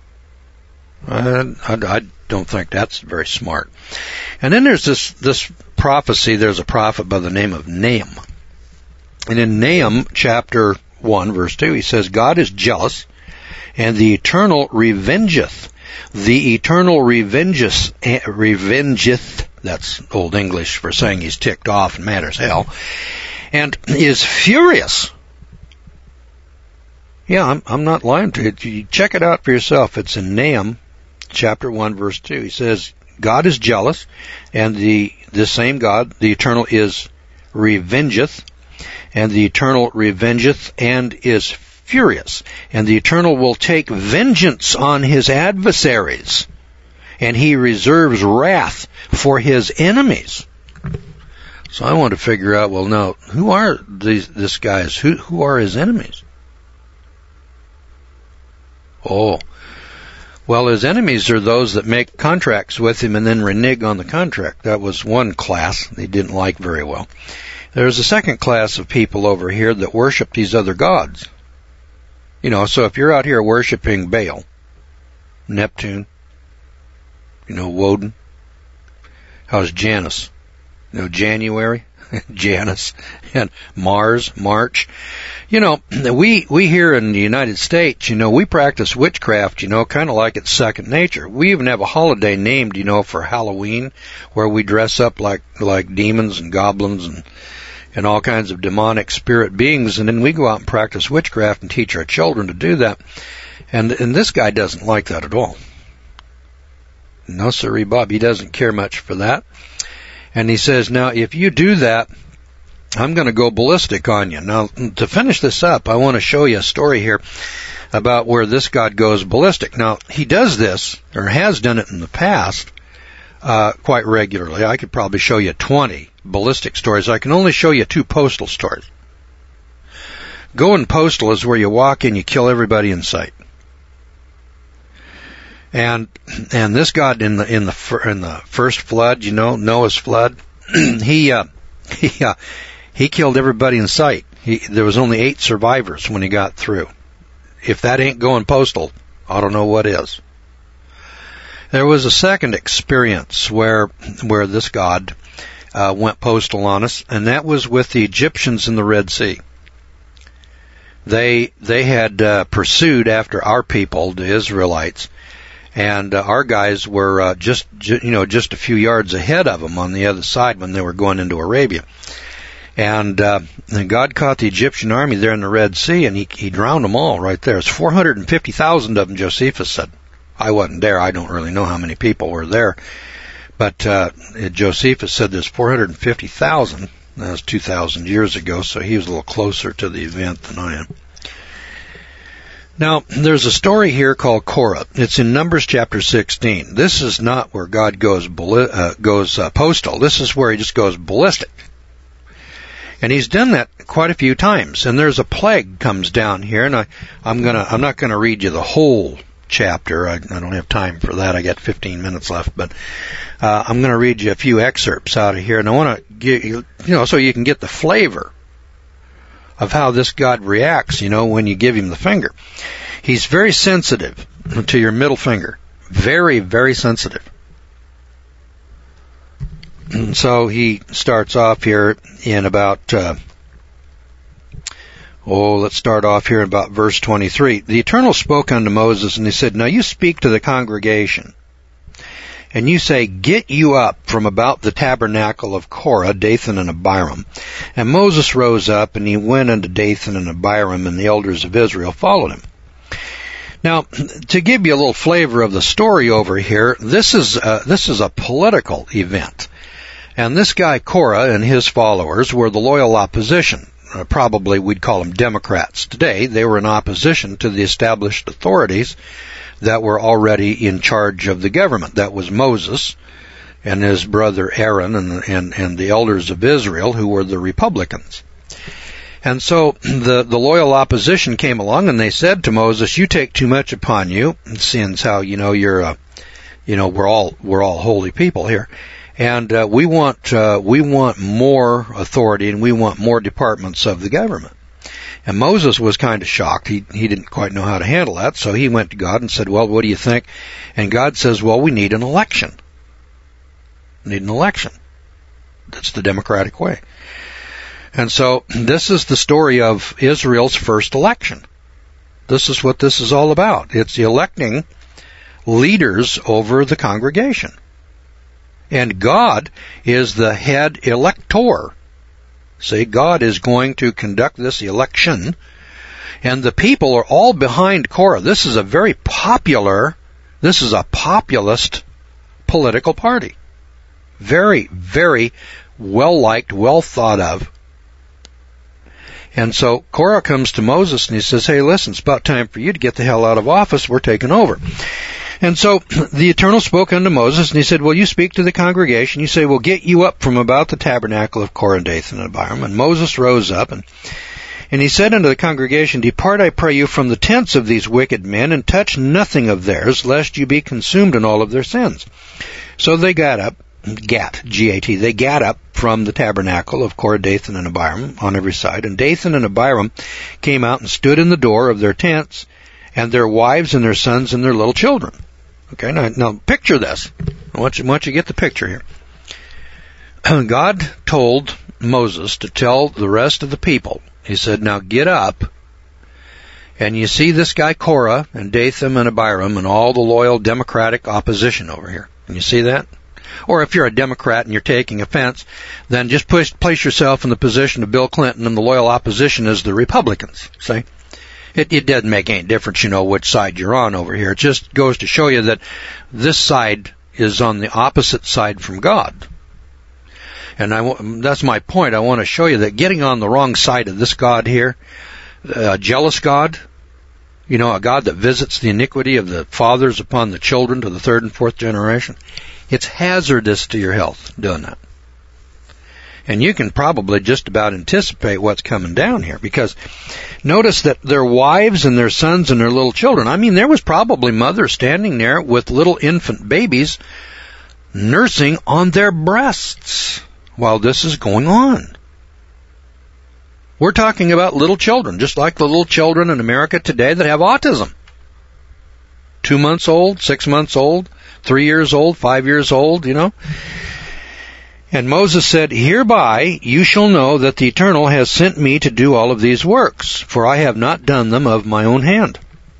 I don't think that's very smart. And then there's this prophecy. There's a prophet by the name of Nahum. And in Nahum chapter 1 verse 2, he says, "God is jealous, and the Eternal revengeth. The Eternal revengeth, that's Old English for saying he's ticked off and mad as hell, and is furious." Yeah, I'm not lying to you. You check it out for yourself. It's in Nahum chapter 1 verse 2. He says, God is jealous, and the same God, the Eternal, is revengeth, and the Eternal revengeth and is furious. And the Eternal will take vengeance on his adversaries, and he reserves wrath for his enemies. So I want to figure out, well, now, who are this guys? Who are his enemies? Oh, well, his enemies are those that make contracts with him and then renege on the contract. That was one class he didn't like very well. There's a second class of people over here that worship these other gods. So if you're out here worshiping Baal, Neptune, Woden, how's Janus? January, Janus, and Mars, March. We here in the United States, we practice witchcraft, kind of like it's second nature. We even have a holiday named, for Halloween, where we dress up like demons and goblins and all kinds of demonic spirit beings, and then we go out and practice witchcraft and teach our children to do that. And this guy doesn't like that at all. No sirree, Bob, he doesn't care much for that. And he says, now, if you do that, I'm going to go ballistic on you. Now, to finish this up, I want to show you a story here about where this God goes ballistic. Now, he does this, or has done it in the past, quite regularly. I could probably show you 20 ballistic stories. I can only show you 2 postal stories. Going postal is where you walk in, you kill everybody in sight. And this God in the first flood, Noah's flood, he killed everybody in sight. There was only 8 survivors when he got through. If that ain't going postal, I don't know what is. There was a second experience where this God went postal on us, and that was with the Egyptians in the Red Sea. They had pursued after our people, the Israelites, and our guys were just a few yards ahead of them on the other side when they were going into Arabia. And God caught the Egyptian army there in the Red Sea, and he drowned them all right there. It's 450,000 of them, Josephus said. I wasn't there. I don't really know how many people were there. But Josephus said there's 450,000. That was 2,000 years ago, so he was a little closer to the event than I am. Now, there's a story here called Korah. It's in Numbers chapter 16. This is not where God goes postal. This is where he just goes ballistic. And he's done that quite a few times. And there's a plague comes down here, and I'm not gonna read you the whole chapter. I don't have time for that. I got 15 minutes left, but I'm going to read you a few excerpts out of here, and I want to give you, so you can get the flavor of how this God reacts, when you give him the finger. He's very sensitive to your middle finger. Very, very sensitive. And so he starts off here in about, let's start off here in about verse 23. The Eternal spoke unto Moses, and he said, Now you speak to the congregation, and you say, Get you up from about the tabernacle of Korah, Dathan, and Abiram. And Moses rose up, and he went unto Dathan and Abiram, and the elders of Israel followed him. Now, to give you a little flavor of the story over here, this is a political event. And this guy Korah and his followers were the loyal opposition. Probably we'd call them Democrats today. They were in opposition to the established authorities that were already in charge of the government. That was Moses and his brother Aaron and the elders of Israel, who were the Republicans. And so the loyal opposition came along, and they said to Moses, "You take too much upon you, since how you're we're all holy people here, and we want more authority, and we want more departments of the government." And Moses was kind of shocked. He didn't quite know how to handle that, so he went to God and said, "Well, what do you think?" And God says, "Well, we need an election. We need an election. That's the democratic way." And so this is the story of Israel's first election. This is what this is all about. It's electing leaders over the congregation. And God is the head elector. See, God is going to conduct this election, and the people are all behind Korah. This is a populist political party. Very, very well-liked, well thought of. And so Korah comes to Moses and he says, "Hey, listen, it's about time for you to get the hell out of office. We're taking over." And so the Eternal spoke unto Moses, and he said, "Well, you speak to the congregation. You say, well, get you up from about the tabernacle of Korah and Dathan and Abiram." And Moses rose up, and he said unto the congregation, "Depart, I pray you, from the tents of these wicked men, and touch nothing of theirs, lest you be consumed in all of their sins." So they got up, G-A-T, they got up from the tabernacle of Korah, Dathan, and Abiram on every side. And Dathan and Abiram came out and stood in the door of their tents, and their wives and their sons and their little children. Okay, now picture this. I want you to get the picture here. God told Moses to tell the rest of the people, he said, "Now get up, and you see this guy Korah and Dathan and Abiram and all the loyal Democratic opposition over here. Can you see that? Or if you're a Democrat and you're taking offense, then just place yourself in the position of Bill Clinton, and the loyal opposition is the Republicans. See? It doesn't make any difference, which side you're on over here. It just goes to show you that this side is on the opposite side from God. And that's my point. I want to show you that getting on the wrong side of this God here, a jealous God, a God that visits the iniquity of the fathers upon the children to the third and fourth generation, it's hazardous to your health doing that. And you can probably just about anticipate what's coming down here, because notice that their wives and their sons and their little children, there was probably mothers standing there with little infant babies nursing on their breasts while this is going on. We're talking about little children, just like the little children in America today that have autism. 2 months old, 6 months old, 3 years old, 5 years old, And Moses said, "Hereby you shall know that the Eternal has sent me to do all of these works, for I have not done them of my own hand.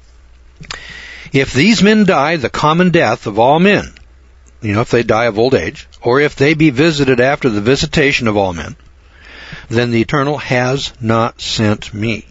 If these men die the common death of all men," if they die of old age, "or if they be visited after the visitation of all men, then the Eternal has not sent me.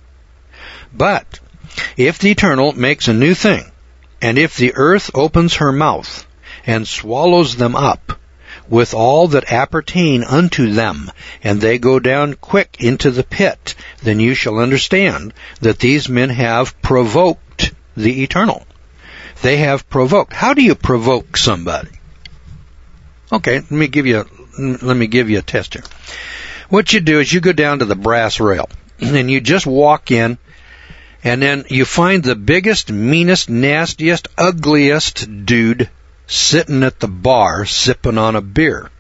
But if the Eternal makes a new thing, and if the earth opens her mouth and swallows them up, with all that appertain unto them, and they go down quick into the pit, then you shall understand that these men have provoked the Eternal. They have provoked. How do you provoke somebody? Okay, let me give you a test here. What you do is you go down to the brass rail, and you just walk in, and then you find the biggest, meanest, nastiest, ugliest dude sitting at the bar sipping on a beer.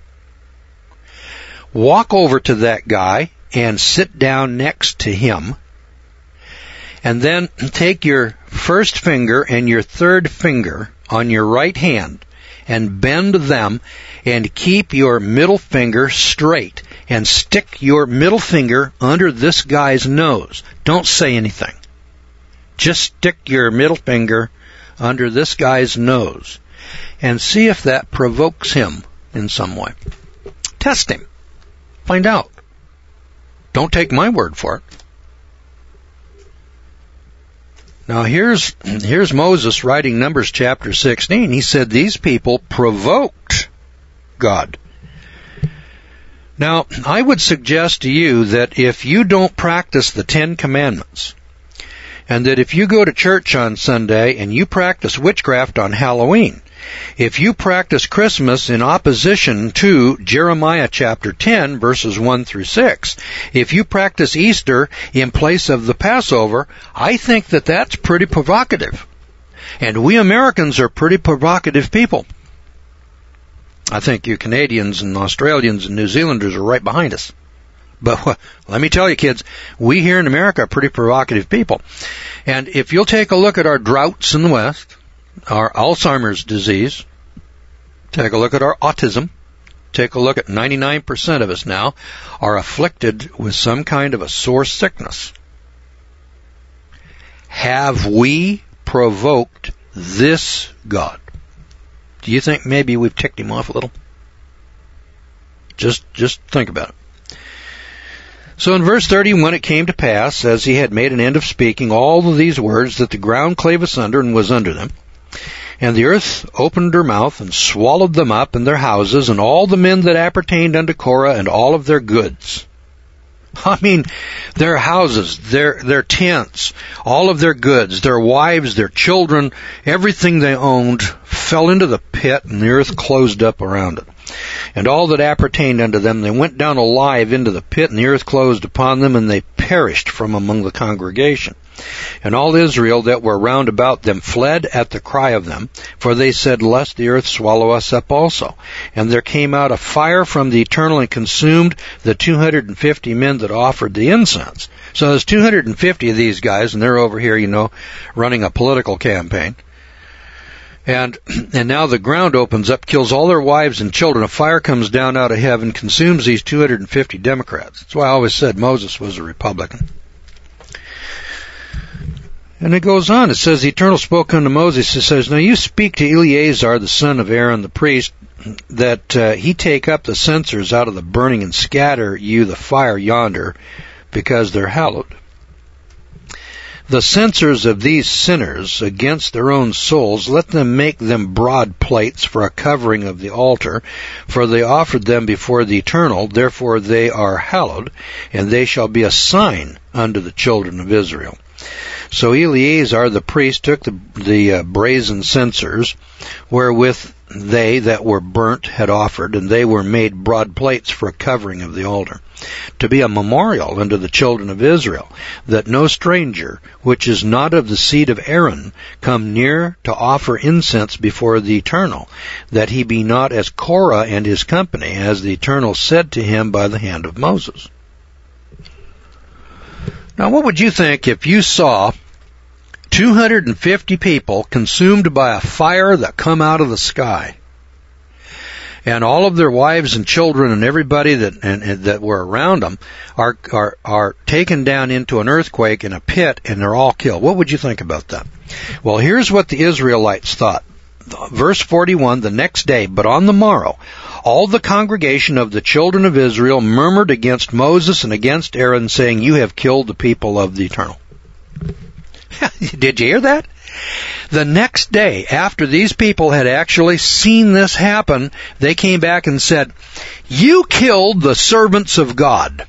Walk over to that guy and sit down next to him, and then take your first finger and your third finger on your right hand and bend them and keep your middle finger straight and stick your middle finger under this guy's nose. Don't say anything. Just stick your middle finger under this guy's nose and see if that provokes him in some way. Test him. Find out. Don't take my word for it. Now here's Moses writing Numbers chapter 16. He said these people provoked God. Now, I would suggest to you that if you don't practice the 10 Commandments, and that if you go to church on Sunday and you practice witchcraft on Halloween, if you practice Christmas in opposition to Jeremiah chapter 10, verses 1 through 6, if you practice Easter in place of the Passover, I think that that's pretty provocative. And we Americans are pretty provocative people. I think you Canadians and Australians and New Zealanders are right behind us. But let me tell you, kids, we here in America are pretty provocative people. And if you'll take a look at our droughts in the West, our Alzheimer's disease, take a look at our autism, take a look at 99% of us now are afflicted with some kind of a sore sickness. Have we provoked this God? Do you think maybe we've ticked him off a little? Just think about it. So in verse 30, when it came to pass, as he had made an end of speaking all of these words, that the ground clave asunder and was under them, and the earth opened her mouth and swallowed them up and their houses, and all the men that appertained unto Korah, and all of their goods. I mean, their houses, their tents, all of their goods, their wives, their children, everything they owned fell into the pit, and the earth closed up around it. And all that appertained unto them, they went down alive into the pit, and the earth closed upon them, and they perished from among the congregation. And all Israel that were round about them fled at the cry of them, for they said, lest the earth swallow us up also. And there came out a fire from the Eternal and consumed the 250 men that offered the incense. So there's 250 of these guys, and they're over here, running a political campaign. And now the ground opens up, kills all their wives and children. A fire comes down out of heaven, consumes these 250 Democrats. That's why I always said Moses was a Republican. And it goes on. It says, the Eternal spoke unto Moses. It says, now you speak to Eleazar, the son of Aaron the priest, that he take up the censers out of the burning and scatter you the fire yonder, because they're hallowed. The censers of these sinners against their own souls, let them make them broad plates for a covering of the altar, for they offered them before the Eternal, therefore they are hallowed, and they shall be a sign unto the children of Israel. So Eleazar the priest took the brazen censers, wherewith they that were burnt had offered, and they were made broad plates for a covering of the altar, to be a memorial unto the children of Israel, that no stranger, which is not of the seed of Aaron, come near to offer incense before the Eternal, that he be not as Korah and his company, as the Eternal said to him by the hand of Moses. Now, what would you think if you saw 250 people consumed by a fire that come out of the sky, and all of their wives and children and everybody that were around them are taken down into an earthquake in a pit, and they're all killed? What would you think about that? Well, here's what the Israelites thought. Verse 41, the next day, but on the morrow, all the congregation of the children of Israel murmured against Moses and against Aaron, saying, you have killed the people of the Eternal. Did you hear that? The next day, after these people had actually seen this happen, they came back and said, "You killed the servants of God."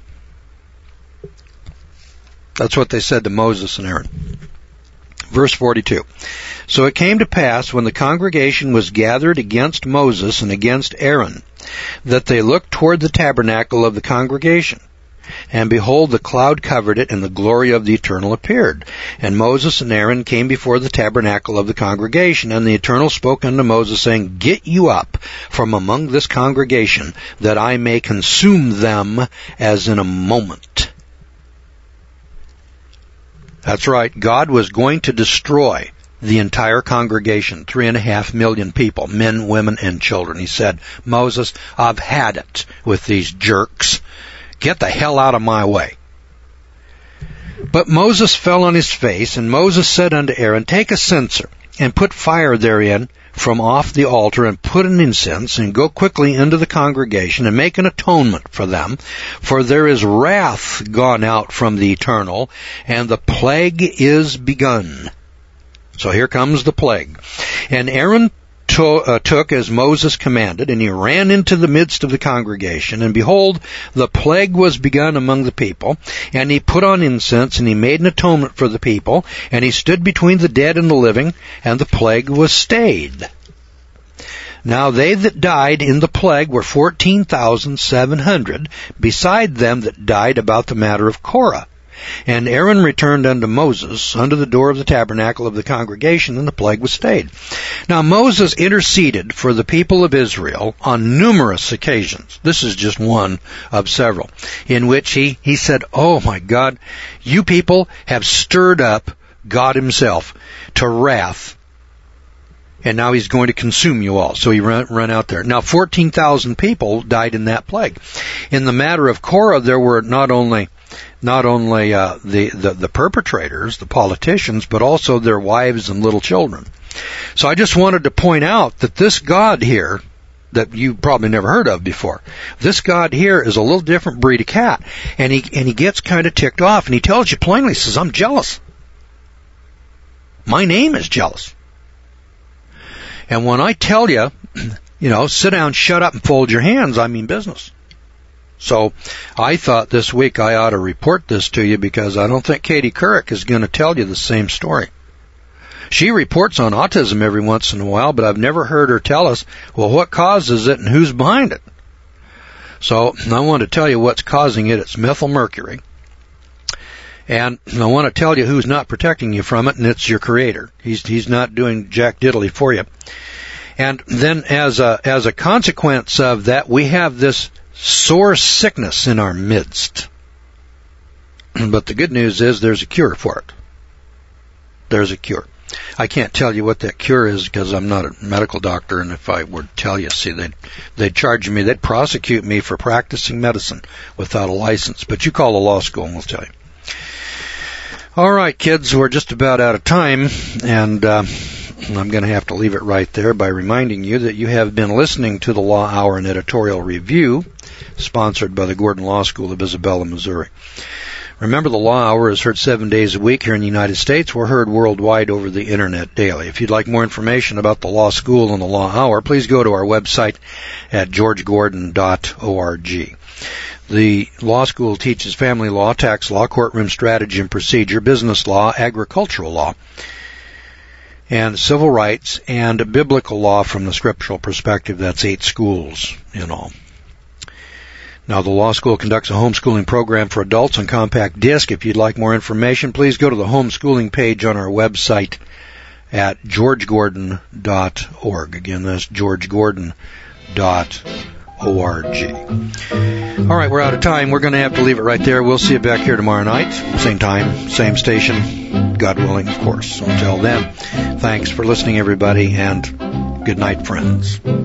That's what they said to Moses and Aaron. Verse 42. So it came to pass, when the congregation was gathered against Moses and against Aaron, that they looked toward the tabernacle of the congregation. And behold, the cloud covered it, and the glory of the Eternal appeared. And Moses and Aaron came before the tabernacle of the congregation. And the Eternal spoke unto Moses, saying, Get you up from among this congregation, that I may consume them as in a moment. That's right. God was going to destroy the entire congregation, 3.5 million people, men, women, and children. He said, Moses, I've had it with these jerks. Get the hell out of my way. But Moses fell on his face, and Moses said unto Aaron, Take a censer, and put fire therein from off the altar, and put an incense, and go quickly into the congregation, and make an atonement for them. For there is wrath gone out from the Eternal, and the plague is begun. So here comes the plague. And Aaron took as Moses commanded, and he ran into the midst of the congregation, and behold, the plague was begun among the people, and he put on incense, and he made an atonement for the people, and he stood between the dead and the living, and the plague was stayed. Now they that died in the plague were 14,700, beside them that died about the matter of Korah. And Aaron returned unto Moses unto the door of the tabernacle of the congregation, and the plague was stayed. Now Moses interceded for the people of Israel on numerous occasions. This is just one of several, in which he said, Oh my God, you people have stirred up God himself to wrath, and now he's going to consume you all. So he ran out there. Now 14,000 people died in that plague. In the matter of Korah, there were not only the perpetrators, the politicians, but also their wives and little children. So I just wanted to point out that this God here, that you probably never heard of before, this God here is a little different breed of cat, and he gets kind of ticked off, and he tells you plainly, he says, I'm jealous. My name is jealous. And when I tell you, sit down, shut up, and fold your hands, I mean business. So I thought this week I ought to report this to you, because I don't think Katie Couric is going to tell you the same story. She reports on autism every once in a while, but I've never heard her tell us, well, what causes it and who's behind it. So I want to tell you what's causing it. It's methylmercury. And I want to tell you who's not protecting you from it, and it's your Creator. He's not doing jack diddly for you. And then as a consequence of that, we have this sore sickness in our midst. But the good news is there's a cure for it. There's a cure. I can't tell you what that cure is, because I'm not a medical doctor, and if I were to tell you, see, they'd charge me, they'd prosecute me for practicing medicine without a license. But you call the law school and we'll tell you. All right, kids, we're just about out of time, and I'm going to have to leave it right there by reminding you that you have been listening to the Law Hour and Editorial Review, sponsored by the Gordon Law School of Isabella, Missouri. Remember, the Law Hour is heard 7 days a week here in the United States. We're heard worldwide over the Internet daily. If you'd like more information about the Law School and the Law Hour, please go to our website at georgegordon.org. The law school teaches family law, tax law, courtroom strategy and procedure, business law, agricultural law, and civil rights, and biblical law from the scriptural perspective. That's 8 schools in all. Now, the law school conducts a homeschooling program for adults on compact disc. If you'd like more information, please go to the homeschooling page on our website at georgegordon.org. Again, that's georgegordon.org. All right, we're out of time. We're going to have to leave it right there. We'll see you back here tomorrow night. Same time, same station, God willing, of course. Until then, thanks for listening, everybody, and good night, friends.